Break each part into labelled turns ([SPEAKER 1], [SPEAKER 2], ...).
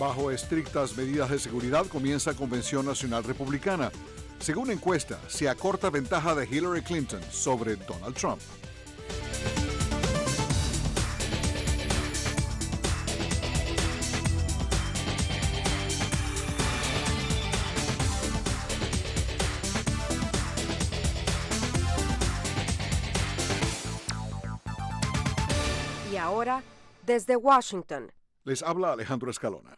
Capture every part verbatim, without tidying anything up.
[SPEAKER 1] Bajo estrictas medidas de seguridad comienza Convención Nacional Republicana. Según encuesta, se acorta ventaja de Hillary Clinton sobre Donald Trump.
[SPEAKER 2] Y ahora, desde Washington,
[SPEAKER 1] les habla Alejandro Escalona.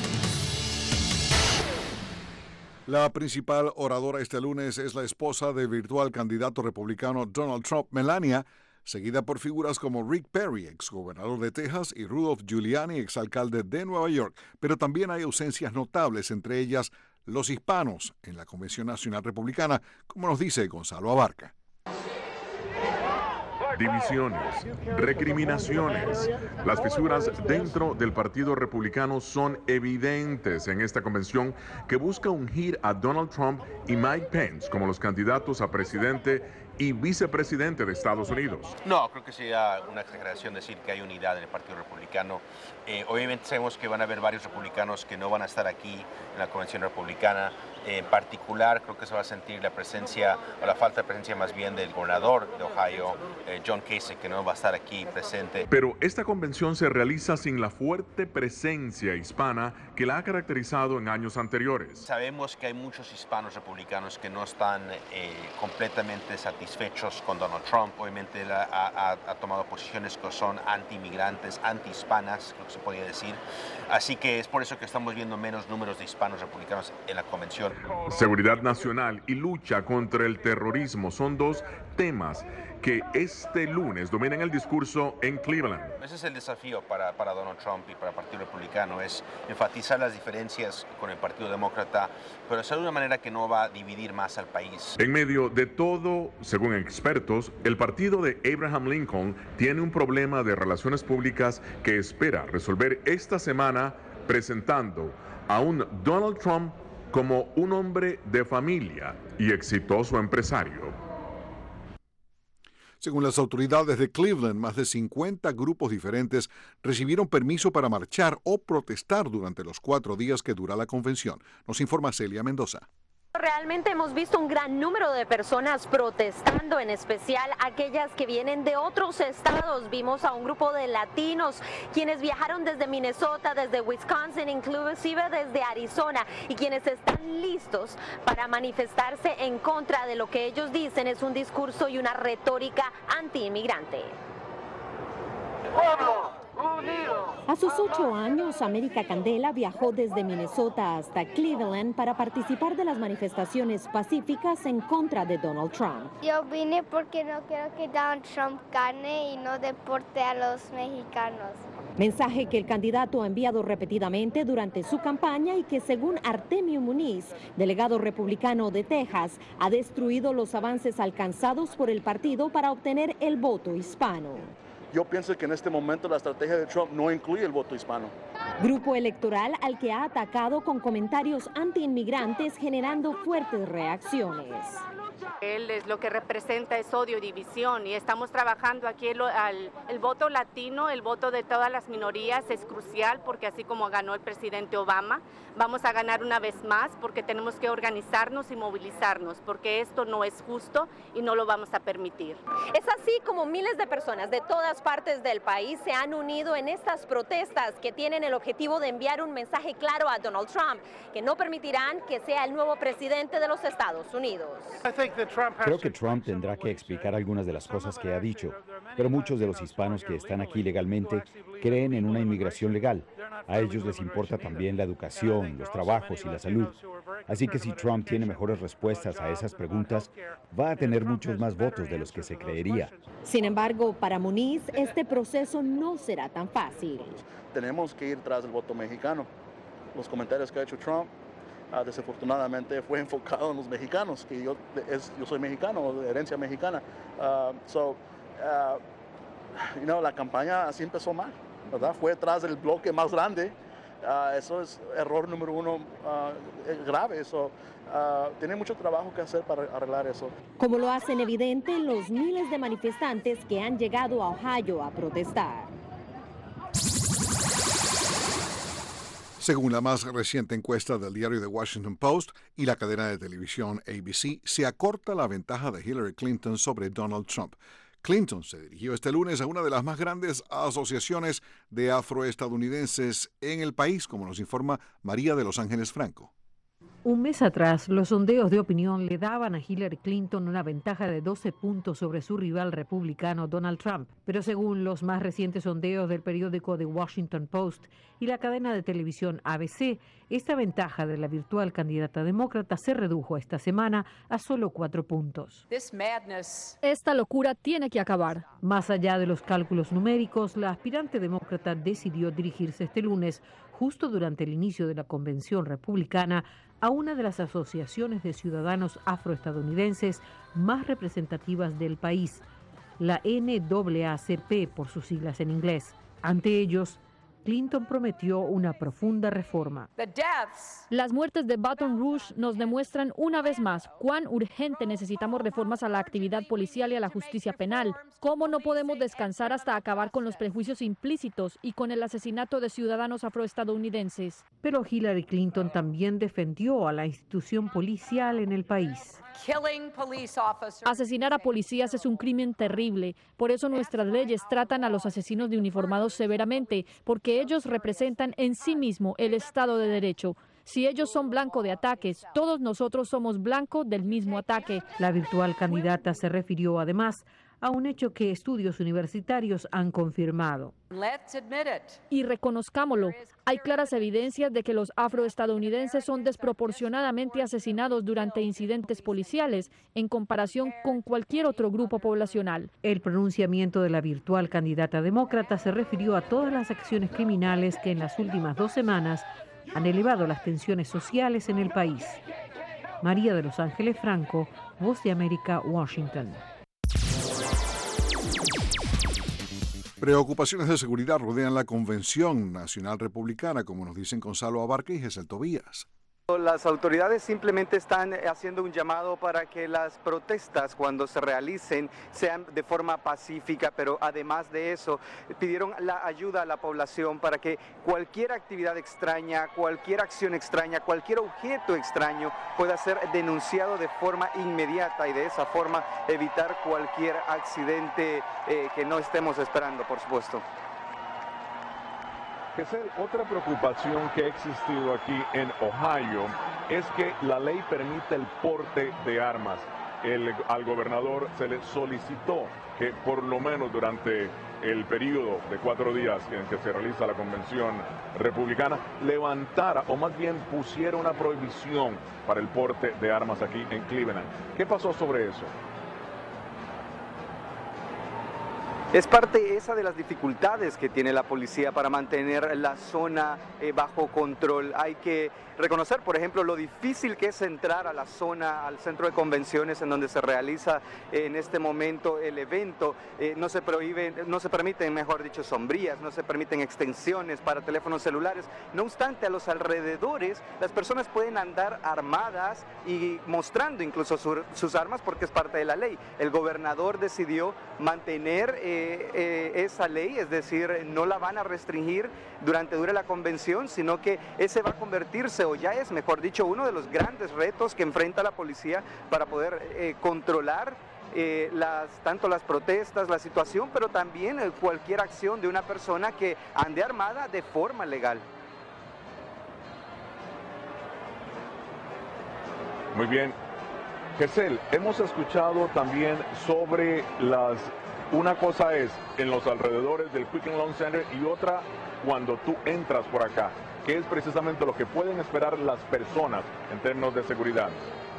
[SPEAKER 1] La principal oradora este lunes es la esposa del virtual candidato republicano Donald Trump, Melania, seguida por figuras como Rick Perry, exgobernador de Texas, y Rudolph Giuliani, exalcalde de Nueva York. Pero también hay ausencias notables, entre ellas los hispanos, en la Convención Nacional Republicana, como nos dice Gonzalo Abarca.
[SPEAKER 3] Divisiones, recriminaciones, las fisuras dentro del Partido Republicano son evidentes en esta convención que busca ungir a Donald Trump y Mike Pence como los candidatos a presidente y vicepresidente de Estados Unidos.
[SPEAKER 4] No, creo que sería una exageración decir que hay unidad en el Partido Republicano. Eh, obviamente sabemos que van a haber varios republicanos que no van a estar aquí en la Convención Republicana. En particular, creo que se va a sentir la presencia, o la falta de presencia más bien del gobernador de Ohio, eh, John Kasich, que no va a estar aquí presente.
[SPEAKER 3] Pero esta convención se realiza sin la fuerte presencia hispana que la ha caracterizado en años anteriores.
[SPEAKER 4] Sabemos que hay muchos hispanos republicanos que no están eh, completamente satisfechos con Donald Trump. Obviamente él ha, ha, ha tomado posiciones que son anti-inmigrantes, anti-hispanas, creo que se podría decir. Así que es por eso que estamos viendo menos números de hispanos republicanos en la convención.
[SPEAKER 3] Seguridad nacional y lucha contra el terrorismo son dos temas que este lunes dominan el discurso en Cleveland.
[SPEAKER 4] Ese es el desafío para, para Donald Trump y para el Partido Republicano, es enfatizar las diferencias con el Partido Demócrata, pero hacerlo de una manera que no va a dividir más al país.
[SPEAKER 3] En medio de todo, según expertos, el partido de Abraham Lincoln tiene un problema de relaciones públicas que espera resolver esta semana presentando a un Donald Trump como un hombre de familia y exitoso empresario.
[SPEAKER 1] Según las autoridades de Cleveland, más de cincuenta grupos diferentes recibieron permiso para marchar o protestar durante los cuatro días que dura la convención. Nos informa Celia Mendoza.
[SPEAKER 5] Realmente hemos visto un gran número de personas protestando, en especial aquellas que vienen de otros estados. Vimos a un grupo de latinos quienes viajaron desde Minnesota, desde Wisconsin, inclusive desde Arizona, y quienes están listos para manifestarse en contra de lo que ellos dicen es un discurso y una retórica anti-inmigrante.
[SPEAKER 6] A sus ocho años, América Candela viajó desde Minnesota hasta Cleveland para participar de las manifestaciones pacíficas en contra de Donald Trump.
[SPEAKER 7] Yo vine porque no quiero que Donald Trump gane y no deporte a los mexicanos.
[SPEAKER 6] Mensaje que el candidato ha enviado repetidamente durante su campaña y que, según Artemio Muniz, delegado republicano de Texas, ha destruido los avances alcanzados por el partido para obtener el voto hispano.
[SPEAKER 8] Yo pienso que en este momento la estrategia de Trump no incluye el voto hispano.
[SPEAKER 6] Grupo electoral al que ha atacado con comentarios anti-inmigrantes, generando fuertes reacciones.
[SPEAKER 9] Él es lo que representa es odio y división, y estamos trabajando aquí el, al, el voto latino, el voto de todas las minorías es crucial, porque así como ganó el presidente Obama, vamos a ganar una vez más, porque tenemos que organizarnos y movilizarnos, porque esto no es justo y no lo vamos a permitir.
[SPEAKER 5] Es así como miles de personas de todas partes del país se han unido en estas protestas que tienen el objetivo de enviar un mensaje claro a Donald Trump, que no permitirán que sea el nuevo presidente de los Estados Unidos.
[SPEAKER 10] Creo que Trump tendrá que explicar algunas de las cosas que ha dicho, pero muchos de los hispanos que están aquí legalmente creen en una inmigración legal. A ellos les importa también la educación, los trabajos y la salud. Así que si Trump tiene mejores respuestas a esas preguntas, va a tener muchos más votos de los que se creería.
[SPEAKER 6] Sin embargo, para Muniz, este proceso no será tan fácil.
[SPEAKER 8] Tenemos que ir tras el voto mexicano. Los comentarios que ha hecho Trump, Uh, desafortunadamente fue enfocado en los mexicanos, que yo, es, yo soy mexicano, de herencia mexicana. Uh, so, uh, you know, la campaña así empezó mal, ¿verdad? Fue tras del bloque más grande. Uh, eso es error número uno uh, grave. So, uh, tiene mucho trabajo que hacer para arreglar eso.
[SPEAKER 6] Como lo hacen evidente los miles de manifestantes que han llegado a Ohio a protestar.
[SPEAKER 1] Según la más reciente encuesta del diario The Washington Post y la cadena de televisión A B C, se acorta la ventaja de Hillary Clinton sobre Donald Trump. Clinton se dirigió este lunes a una de las más grandes asociaciones de afroestadounidenses en el país, como nos informa María de Los Ángeles Franco.
[SPEAKER 11] Un mes atrás, los sondeos de opinión le daban a Hillary Clinton una ventaja de doce puntos sobre su rival republicano Donald Trump. Pero según los más recientes sondeos del periódico The Washington Post y la cadena de televisión A B C, esta ventaja de la virtual candidata demócrata se redujo esta semana a solo cuatro puntos.
[SPEAKER 12] Esta locura tiene que acabar.
[SPEAKER 11] Más allá de los cálculos numéricos, la aspirante demócrata decidió dirigirse este lunes, justo durante el inicio de la convención republicana, a una de las asociaciones de ciudadanos afroestadounidenses más representativas del país, la N double A C P por sus siglas en inglés. Ante ellos, Clinton prometió una profunda reforma.
[SPEAKER 12] Las muertes de Baton Rouge nos demuestran una vez más cuán urgente necesitamos reformas a la actividad policial y a la justicia penal. Cómo no podemos descansar hasta acabar con los prejuicios implícitos y con el asesinato de ciudadanos afroestadounidenses.
[SPEAKER 11] Pero Hillary Clinton también defendió a la institución policial en el país.
[SPEAKER 12] Asesinar a policías es un crimen terrible. Por eso nuestras leyes tratan a los asesinos de uniformados severamente, porque ellos representan en sí mismo el Estado de Derecho. Si ellos son blanco de ataques, todos nosotros somos blanco del mismo ataque.
[SPEAKER 11] La virtual candidata se refirió además a un hecho que estudios universitarios han confirmado.
[SPEAKER 12] Y reconozcámoslo, hay claras evidencias de que los afroestadounidenses son desproporcionadamente asesinados durante incidentes policiales en comparación con cualquier otro grupo poblacional.
[SPEAKER 11] El pronunciamiento de la virtual candidata demócrata se refirió a todas las acciones criminales que en las últimas dos semanas han elevado las tensiones sociales en el país. María de Los Ángeles Franco, Voz de América, Washington.
[SPEAKER 1] Preocupaciones de seguridad rodean la Convención Nacional Republicana, como nos dicen Gonzalo Abarca y Gesel Tobías.
[SPEAKER 13] Las autoridades simplemente están haciendo un llamado para que las protestas, cuando se realicen, sean de forma pacífica, pero además de eso, pidieron la ayuda a la población para que cualquier actividad extraña, cualquier acción extraña, cualquier objeto extraño pueda ser denunciado de forma inmediata y de esa forma evitar cualquier accidente eh, que no estemos esperando, por supuesto.
[SPEAKER 3] Otra preocupación que ha existido aquí en Ohio es que la ley permite el porte de armas. El, al gobernador se le solicitó que por lo menos durante el periodo de cuatro días en que se realiza la convención republicana levantara o más bien pusiera una prohibición para el porte de armas aquí en Cleveland. ¿Qué pasó sobre eso?
[SPEAKER 13] Es parte esa de las dificultades que tiene la policía para mantener la zona eh, bajo control. Hay que reconocer, por ejemplo, lo difícil que es entrar a la zona, al centro de convenciones en donde se realiza eh, en este momento el evento. Eh, no se prohíben, no se permiten, mejor dicho, sombrillas, no se permiten extensiones para teléfonos celulares. No obstante, a los alrededores las personas pueden andar armadas y mostrando incluso su, sus armas porque es parte de la ley. El gobernador decidió mantener eh, eh, esa ley, es decir, no la van a restringir durante dure la convención, sino que ese va a convertirse, o ya es, mejor dicho, uno de los grandes retos que enfrenta la policía para poder eh, controlar eh, las, tanto las protestas, la situación, pero también eh, cualquier acción de una persona que ande armada de forma legal.
[SPEAKER 3] Muy bien. Gesel, hemos escuchado también sobre las... Una cosa es en los alrededores del Quicken Loan Center y otra cuando tú entras por acá, que es precisamente lo que pueden esperar las personas en términos de seguridad.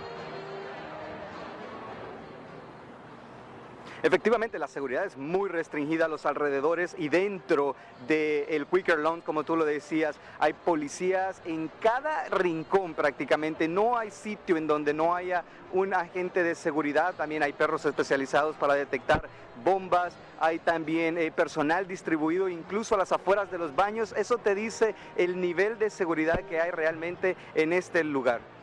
[SPEAKER 13] Efectivamente, la seguridad es muy restringida a los alrededores y dentro del Quicken Loan, como tú lo decías, hay policías en cada rincón prácticamente. No hay sitio en donde no haya un agente de seguridad. También hay perros especializados para detectar bombas. Hay también eh, personal distribuido incluso a las afueras de los baños. Eso te dice el nivel de seguridad que hay realmente en este lugar.